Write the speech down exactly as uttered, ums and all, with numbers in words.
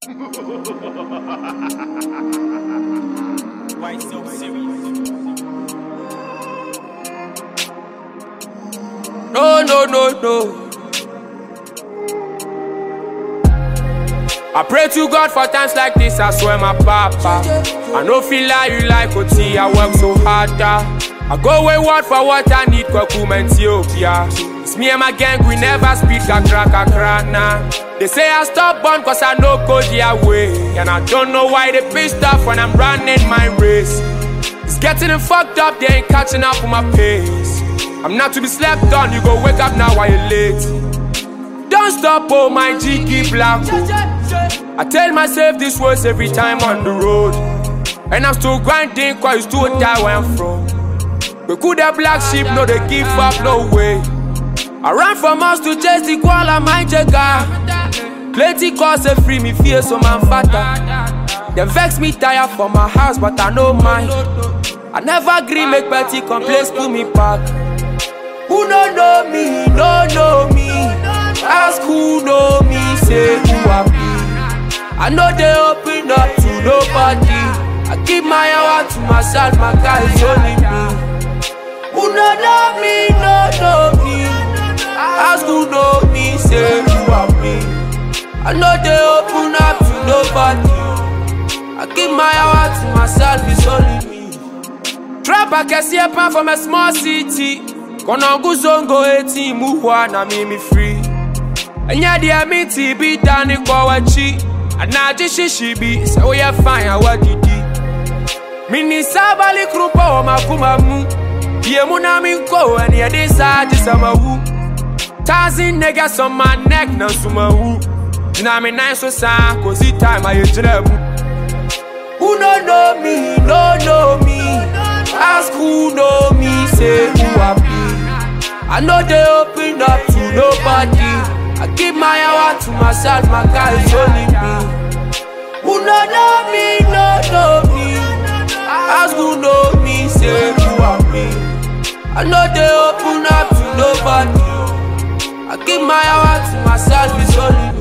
Why so serious? No, no, no, no. I pray to God for times like this, I swear my papa. I no feel like you like O T, I work so hard. I go wayward for what I need, Kwakum Ethiopia. It's me and my gang, we never speak kakra kakra nah. They say I stop born cause I no go their way. And I don't know why they pissed off when I'm running my race. It's getting them fucked up, they ain't catching up with my pace. I'm not to be slept on, you go wake up now while you're late. Don't stop, oh my G, keep black. I tell myself this words every time on the road. And I'm still grinding cause it's too tired where I'm from. We could have black sheep, no they give up, no way. I ran from house to chase the koala, my jagger. Plenty cause they free me fear, so man fatter. They vex me tired for my house, but I know mine. I never agree, make petty complaints, pull me back. Who don't know me, don't know me. Ask who know me, say who I be. I know they open up to nobody. I keep my hour to myself, my guys only me. Who don't know me, don't know me. Ask who know me, say who I be. I know they open up to nobody. I keep my hour to myself, it's only me. Trap I can see a pan from a small city. Kono guzongo eighteen muhwa na mimi free. Enya dia miti bi dani kwa wachi. Anaji shishibi se oya fine what did Mini sabali krupa o makuma mu. Ye muna minko and ye decide sama wu. Tazin niggas on my neck na suma wu. Jina me nice so sa cause it time I jrebu. Who don't know me, don't know me. Ask who know me, say who I be. I know they open up to nobody. I keep my hour to myself, my guys only me. Who don't know me, don't know me. Ask who know me, say who I be. I know they open up to nobody. I keep my hour to myself, it's only me.